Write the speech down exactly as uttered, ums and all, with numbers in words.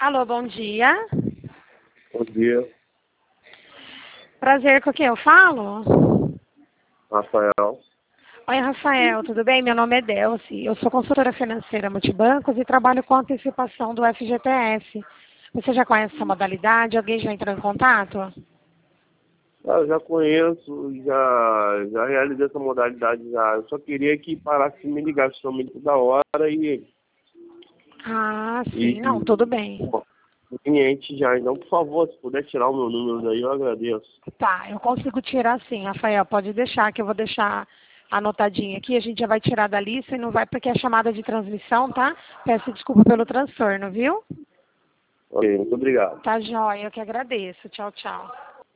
Alô, bom dia. Bom dia, Prazer, com quem eu falo? Rafael. Oi, Rafael, tudo bem? Meu nome é Delci. Eu sou consultora financeira multibancos e trabalho com antecipação do F G T S. Você já conhece essa modalidade? Alguém já entrou em contato? Ah, eu já conheço, já, já realizei essa modalidade já. Eu só queria que parasse de me ligar somente toda hora e, Ah, sim. e Não, tudo bem. conveniente já. Então, por favor, se puder tirar o meu número daí, eu agradeço. Tá, eu consigo tirar sim, Rafael. Pode deixar, que eu vou deixar anotadinho aqui. A gente já vai tirar da lista e não vai porque é chamada de transmissão, tá? Peço desculpa pelo transtorno, viu? Ok, muito obrigado. Tá joia, eu que agradeço. Tchau, tchau.